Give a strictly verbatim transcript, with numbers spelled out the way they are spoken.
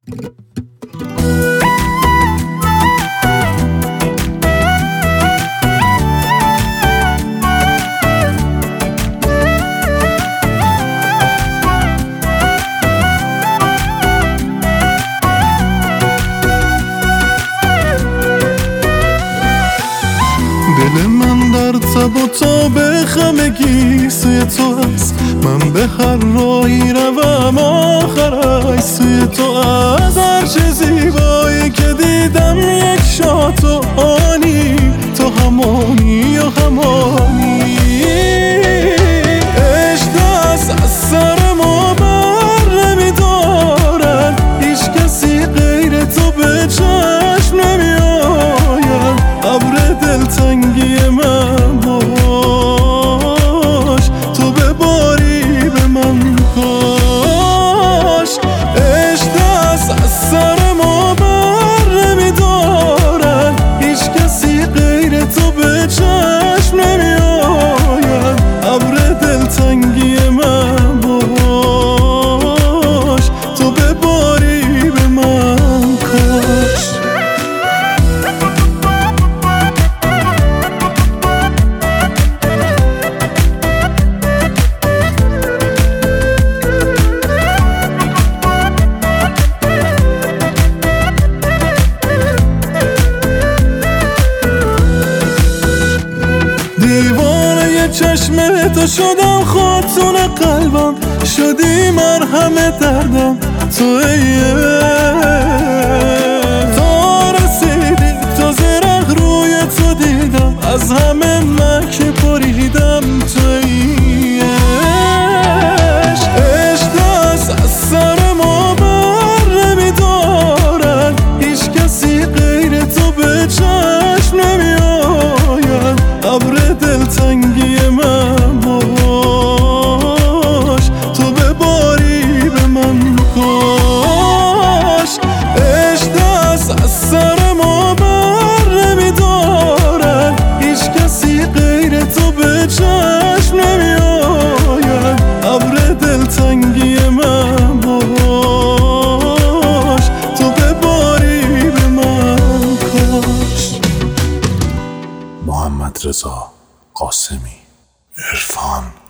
دل من در تب و تاب خمگی سوی تو است، من به هر راهی روم آخرش سوی تو است. هر چه زیبایی که دیدم یک شات و آنی، تو همانی و همانی. عشق دست از سر ما بر نمیدارد، هیچ کسی غیر تو به چشم نمیآید. ابر دلتنگی من باش، تو بباری به من کاش. عشق دست از سر ما بر نمیدارد، هیچ کسی غیر تو به چشم نمیآید. ابر دلتنگی من باش، تو بباری به من کاش. دیوانه چشم تو شدم، خاتون قلبم شدی مرهم دردم. تو ایه تا رسیدی، تا زرق روی تو دیدم، از همه مکه بریدم. تو ایه عشق دست از سر ما بر نمیدارد، هیچ کسی غیر تو به چشم نمیآید. ابر دلتنگی من باش، تو بباری به من کاش. عشق دست از سر ما بر نمیدارد، هیچ کسی غیر تو به چشم نمیآید. ابر دلتنگی من باش، تو بباری به من کاش. محمد رضا قاسمی، عرفان.